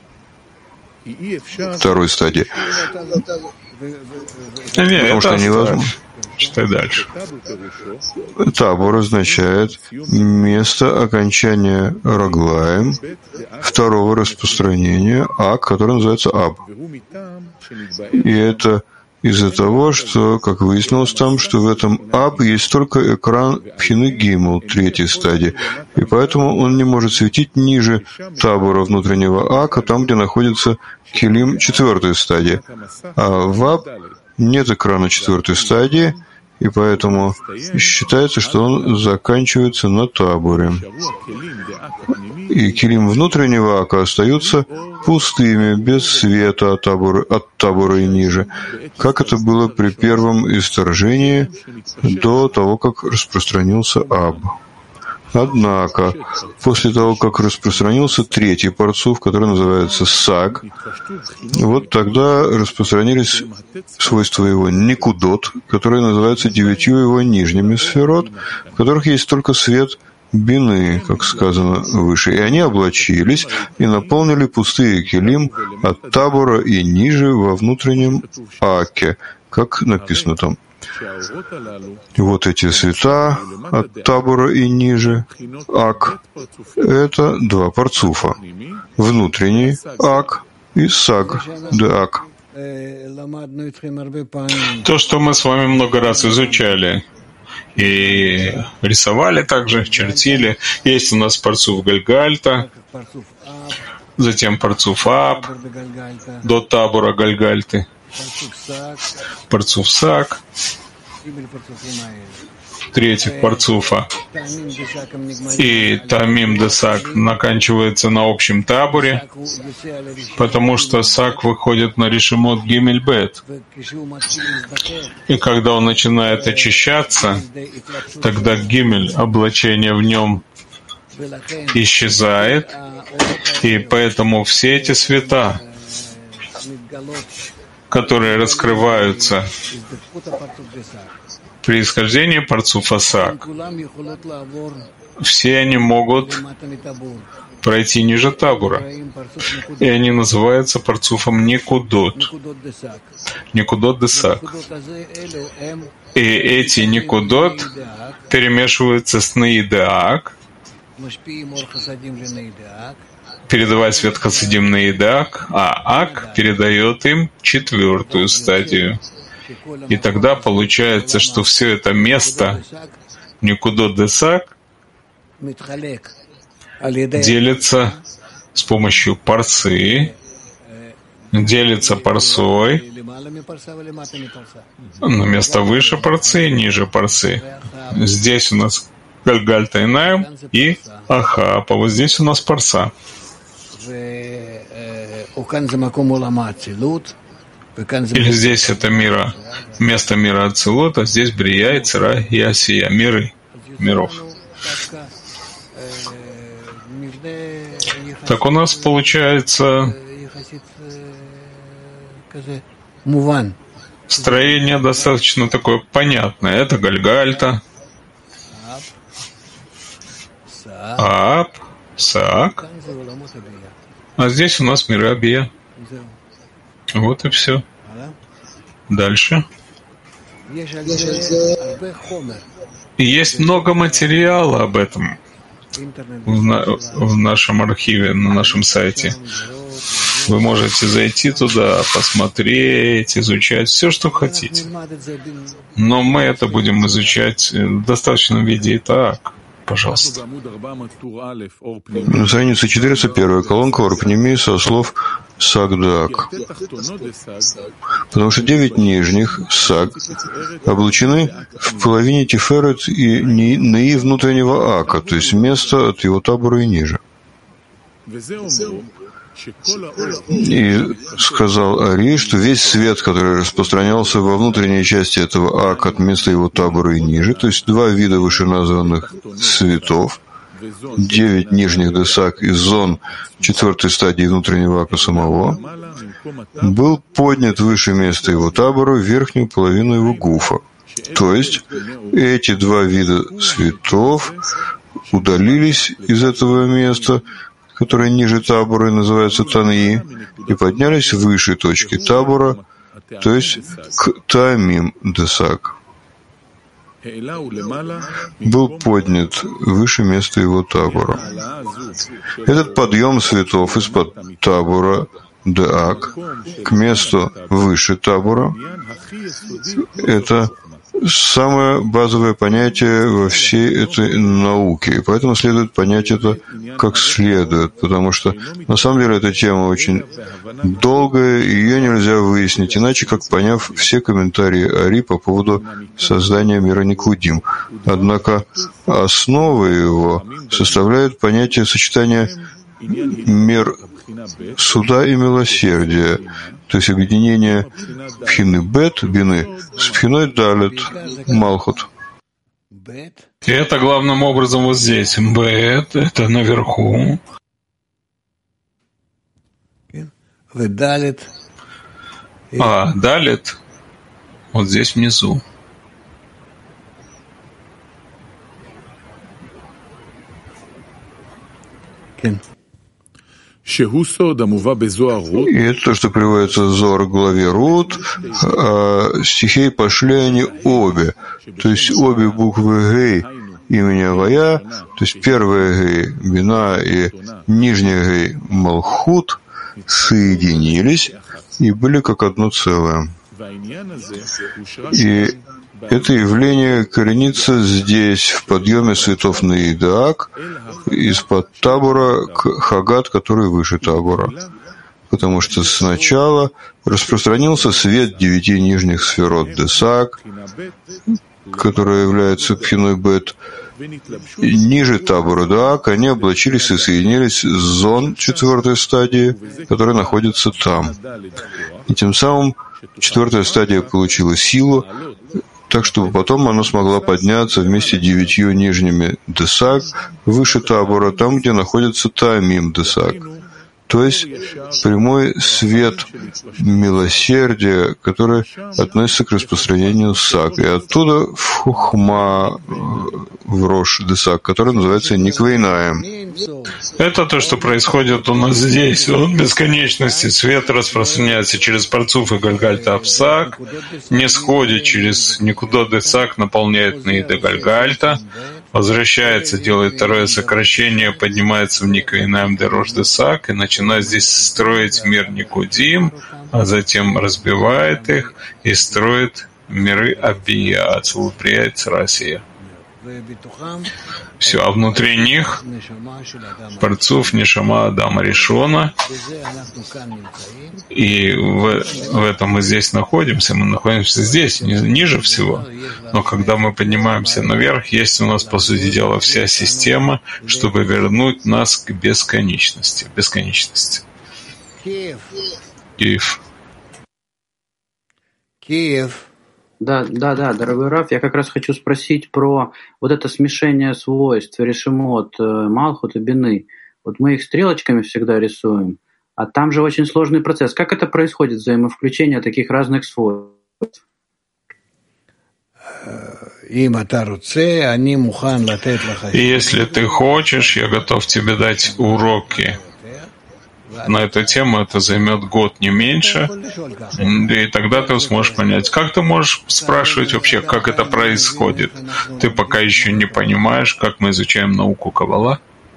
Второй стадии. Не, Потому это что невозможно. Читай дальше. Табор означает место окончания раглаем второго распространения ак, который называется аб. И это из-за того, что, как выяснилось там, что в этом аб есть только экран пхины гимл третьей стадии, и поэтому он не может светить ниже табора внутреннего ака, там, где находится килим четвертой стадии. А в аб нет экрана четвертой стадии, и поэтому считается, что он заканчивается на таборе. И килим внутреннего ака остаются пустыми, без света от табора, от табора и ниже, как это было при первом исторжении до того, как распространился аб. Однако, после того, как распространился третий парцуф, который называется Саг, вот тогда распространились свойства его никудот, которые называются девятью его нижними сферот, в которых есть только свет бины, как сказано выше, и они облачились и наполнили пустые килим от табора и ниже во внутреннем аке, как написано там. И вот эти света от табора и ниже, ак, это два парцуфа. Внутренний ак и саг, деак. То, что мы с вами много раз изучали и рисовали также, чертили. Есть у нас парцуф Гальгальта, затем парцуф Аб, до табора Гальгальты, парцуф Саг, третьих парцуфа. И Тамим де Сак заканчивается на общем таборе, потому что Сак выходит на Ришимот Гимель Бет. И когда он начинает очищаться, тогда Гимель, облачение в нем, исчезает, и поэтому все эти света, которые раскрываются при исхождении парцуфа Сак, все они могут пройти ниже табора, и они называются парцуфом Никудот, Никудот де Сак. И эти Никудот перемешиваются с Наидеак, передавая свет Хасидим Наидеак, а Ак передает им четвертую стадию. И тогда получается, что все это место Никудот де Сак делится с помощью парсы, делится парсой на место выше парсы и ниже парсы. Здесь у нас Гальгальта Инаим и Ахап, а вот здесь у нас парса. Или здесь это мира, место мира Ацилут, а здесь Брия, Ицра и Асия, миры, миров. Так у нас получается строение достаточно такое понятное. Это Гальгальта, Аб, Сак, а здесь у нас миры Абия. Вот и все. Дальше. И есть много материала об этом в, на, в нашем архиве, на нашем сайте. Вы можете зайти туда, посмотреть, изучать все, что хотите. Но мы это будем изучать в достаточном виде и так. Пожалуйста. На странице четыреста первая колонка Орпними со слов саг-даак. Потому что девять нижних саг облачены в половине тиферет и неи внутреннего ака, то есть место от его табора и ниже. И сказал Ари, что весь свет, который распространялся во внутренней части этого ака от места его табора и ниже, то есть два вида вышеназванных светов, девять нижних десак из зон четвертой стадии внутреннего ака самого, был поднят выше места его табора в верхнюю половину его гуфа. То есть эти два вида светов удалились из этого места, которое ниже табора и называется Таньи, и поднялись выше точки табора, то есть к Таамим Десак. Был поднят выше места его табора. Этот подъем светов из-под табора Деак к месту выше табора — это самое базовое понятие во всей этой науке, и поэтому следует понять это как следует, потому что на самом деле эта тема очень долгая, и ее нельзя выяснить иначе, как поняв все комментарии Ари по поводу создания мира Никудим. Однако основой его составляет понятие сочетания мир суда и милосердия, то есть объединение пхины бет, бины, с пхиной далет, малхут. И это главным образом вот здесь. Бет — это наверху. А далет вот здесь внизу. И это то, что приводится в Зоар в главе Рут, а стихи пошли они обе, то есть обе буквы Гей имени Авая, то есть первая Гей Бина и нижняя Гей Малхут соединились и были как одно целое. И это явление коренится здесь, в подъеме светов на Идаак, из-под табора к Хагат, который выше табора. Потому что сначала распространился свет девяти нижних сферот Десак, которая является пхиной бет, и ниже табора Даак они облачились и соединились с зон четвертой стадии, которая находится там. И тем самым четвертая стадия получила силу, так чтобы потом она смогла подняться вместе с девятью нижними Десак выше табора, там, где находится Таамим Десак. То есть прямой свет милосердия, который относится к распространению Сак. И оттуда в Хухма, в Рош Десак, который называется Никвейнаем. Это то, что происходит у нас здесь. Он в бесконечности. Свет распространяется через Парцуф и Гальгальта Апсак, не сходит через Никудо Десак, наполняет Наида Гальгальта, возвращается, делает второе сокращение, поднимается в Никвейнаем Дерош Десак и начинает здесь строить мир Никудим, а затем разбивает их и строит миры Абия, Ацулуприя, Россия. Все, а внутри них Парцуф, Нешама, Адама, Ришона. И в, в этом мы здесь находимся. Мы находимся здесь, ниже всего. Но когда мы поднимаемся наверх, есть у нас, по сути дела, вся система, чтобы вернуть нас к бесконечности. Бесконечности. Киев. Киев. Да, да, да, дорогой Раф, я как раз хочу спросить про вот это смешение свойств Решемот, Малхут и Бины. Вот мы их стрелочками всегда рисуем, а там же очень сложный процесс. Как это происходит, взаимовключение таких разных свойств? И если ты хочешь, я готов тебе дать уроки на эту тему, это займет год, не меньше, и тогда ты сможешь понять. Как ты можешь спрашивать вообще, как это происходит? Ты пока еще не понимаешь, как мы изучаем науку Каббала?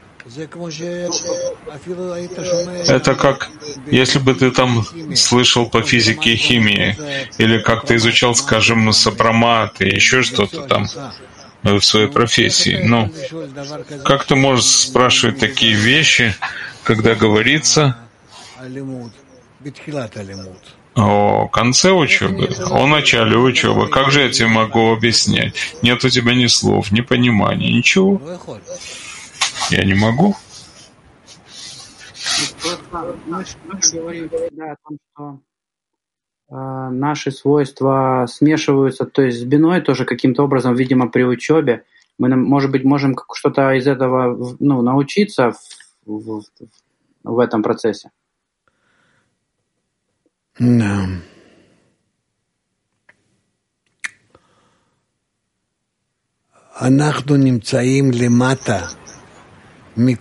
Это как, если бы ты там слышал по физике и химии, или как ты изучал, скажем, сопромат и еще что-то там в своей профессии. Ну, как ты можешь спрашивать такие вещи, когда говорится о конце учебы, о начале учебы. Как же я тебе могу объяснять? Нет у тебя ни слов, ни понимания, ничего. Я не могу. Мы говорим всегда о том, что э, наши свойства смешиваются, то есть с биной тоже каким-то образом, видимо, при учебе. Мы, может быть, можем что-то из этого ну, научиться в, в, в этом процессе. Да. אנחנו נמצאים למטה. Мы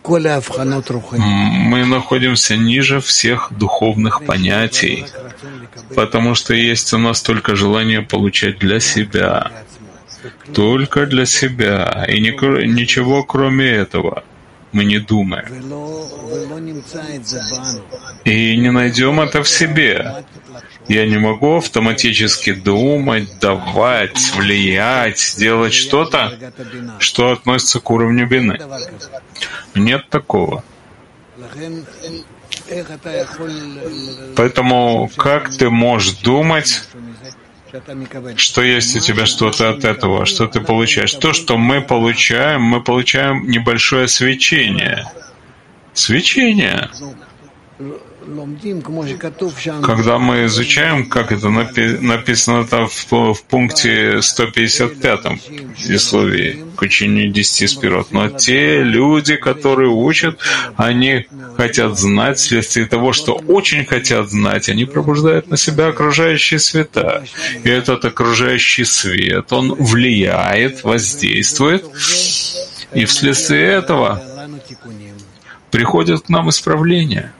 находимся ниже всех духовных понятий, потому что есть у нас только желание получать для себя, только для себя, и ничего кроме этого мы не думаем. И не найдем это в себе. Я не могу автоматически думать, давать, влиять, делать что-то, что относится к уровню бины. Нет такого. Поэтому как ты можешь думать, что есть у тебя что-то от этого, что ты получаешь? То, что мы получаем, мы получаем небольшое свечение. Свечение. Когда мы изучаем, как это напи- написано там в, в пункте сто пятьдесят пятом Исловии к учению десяти спирот, но те люди, которые учат, они хотят знать, вследствие того, что очень хотят знать, они пробуждают на себя окружающие света. И этот окружающий свет, он влияет, воздействует, и вследствие этого приходит к нам исправление.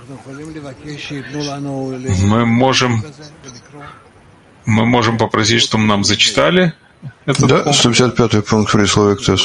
Мы можем, мы можем попросить, чтобы нам зачитали этот да, пункт. сто пятьдесят пятый пункт Фрислова Экцесс.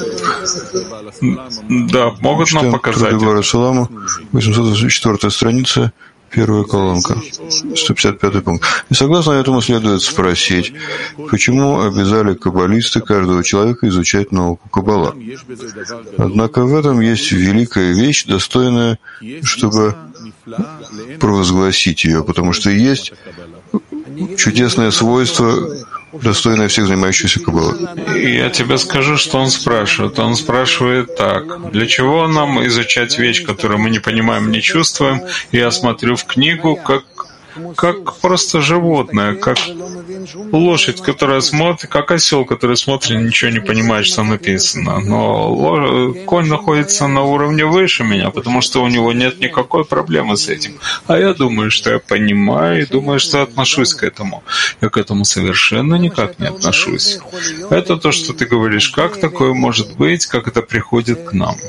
Да, могут нам показать. Саламу, восемьсот четвёртая страница, первая колонка, сто пятьдесят пятый пункт. И согласно этому следует спросить, почему обязали каббалисты каждого человека изучать науку Каббала? Однако в этом есть великая вещь, достойная, чтобы провозгласить ее, потому что есть чудесное свойство, достойное всех занимающихся Каббалой. И я тебе скажу, что он спрашивает. Он спрашивает так: для чего нам изучать вещь, которую мы не понимаем, не чувствуем? Я смотрю в книгу, как, как просто животное, как лошадь, которая смотрит, как осел, который смотрит, ничего не понимает, что написано. Но конь находится на уровне выше меня, потому что у него нет никакой проблемы с этим. А я думаю, что я понимаю, и думаю, что отношусь к этому. Я к этому совершенно никак не отношусь. Это то, что ты говоришь. Как такое может быть, как это приходит к нам?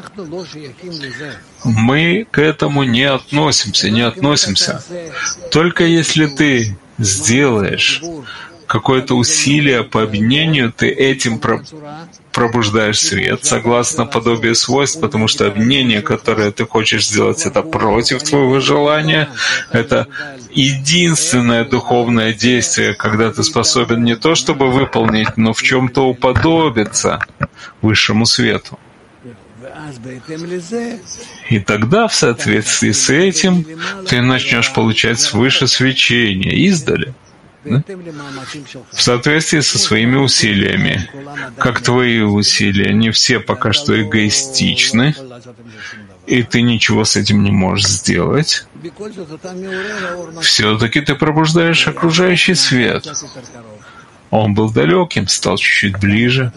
Мы к этому не относимся, не относимся. Только если ты сделаешь какое-то усилие по объединению, ты этим про- пробуждаешь свет, согласно подобию свойств, потому что объединение, которое ты хочешь сделать, это против твоего желания. Это единственное духовное действие, когда ты способен не то чтобы выполнить, но в чем-то уподобиться высшему свету. И тогда, в соответствии с этим, ты начнешь получать свыше свечение издали, да? В соответствии со своими усилиями. Как твои усилия, не все пока что эгоистичны, и ты ничего с этим не можешь сделать, все-таки ты пробуждаешь окружающий свет. Он был далеким, стал чуть-чуть ближе.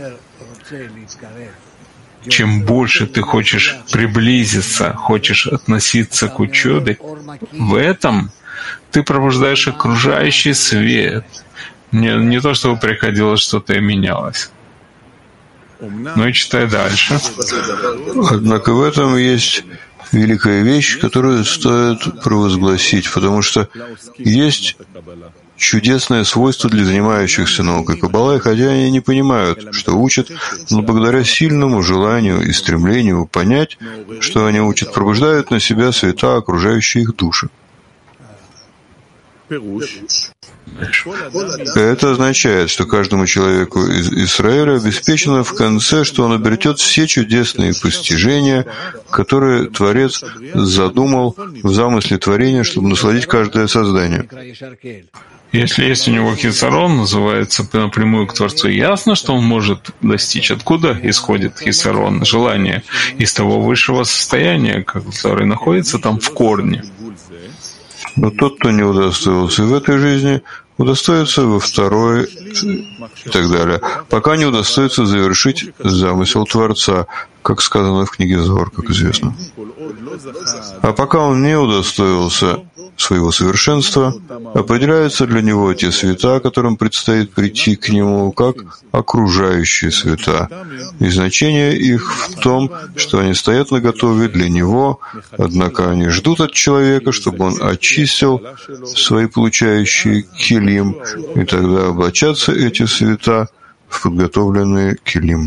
Чем больше ты хочешь приблизиться, хочешь относиться к учебе, в этом ты пробуждаешь окружающий свет. Не, не то, чтобы приходилось что-то и менялось. Ну и читай дальше. Однако в этом есть великая вещь, которую стоит провозгласить, потому что есть чудесное свойство для занимающихся наукой Каббала, и хотя они не понимают, что учат, но благодаря сильному желанию и стремлению понять, что они учат, пробуждают на себя света, окружающие их души. Это означает, что каждому человеку из Израиля обеспечено в конце, что он обретет все чудесные постижения, которые Творец задумал в замысле творения, чтобы насладить каждое создание. Если есть у него хисарон, называется напрямую к Творцу, ясно, что он может достичь. Откуда исходит хисарон? Желание из того высшего состояния, которое находится там в корне. Но тот, кто не удостоился в этой жизни, удостоится во второй и так далее, пока не удостоится завершить замысел Творца, как сказано в книге Зоар, как известно. А пока он не удостоился своего совершенства, определяются для него те света, которым предстоит прийти к нему, как окружающие света. И значение их в том, что они стоят наготове для него, однако они ждут от человека, чтобы он очистил свои получающие килим, и тогда облачатся эти света в подготовленные килим.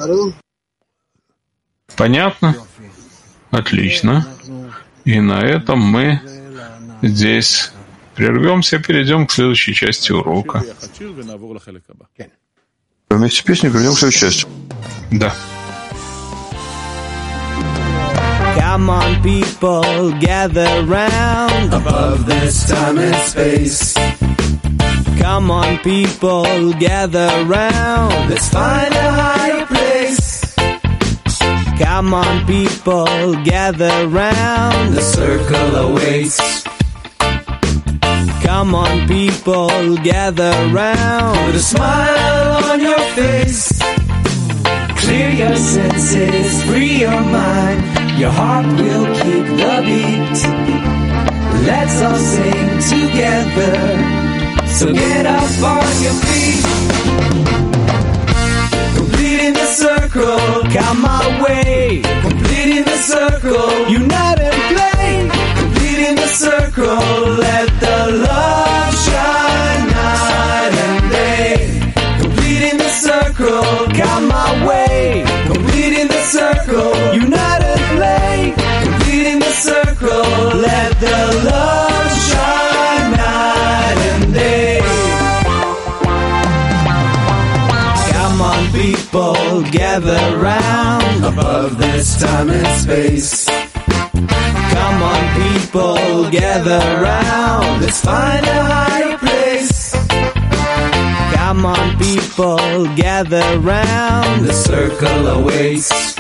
Понятно? Отлично. И на этом мы здесь прервемся, перейдем к следующей части урока. Вместе с песней перейдем к следующей части. Да. Come on, people, gather round above this time and space. Come on, people, gather round. Let's find a higher place. Come on, people, gather round. The circle awaits. Come on, people, gather round. With a smile on your face. Clear your senses, free your mind. Your heart will keep the beat. Let's all sing together. So get up on your feet. Completing the circle, come my way. Completing the circle, unite and play. Completing the circle, let the love shine night and day. Completing the circle, come my way. Completing the circle, unite and play. Completing the circle, let the love shine night and day. Come on, people, gather round above this time and space. Come on, people, gather round. Let's find a higher place. Come on, people, gather round. The circle awaits.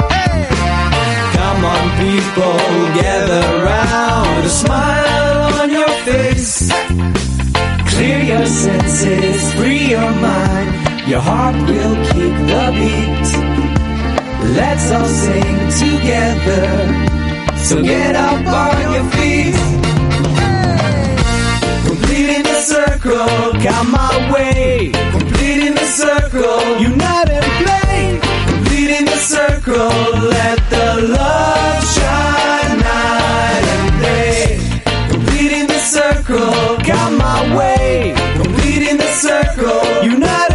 Come on, people, gather round. With a smile on your face. Clear your senses, free your mind. Your heart will keep the beat. Let's all sing together. So get up on your feet. Completing the circle, come my way. Completing the circle, unite and play. Completing the circle, let the love shine night and day. Completing the circle, come my way. Completing the circle, unite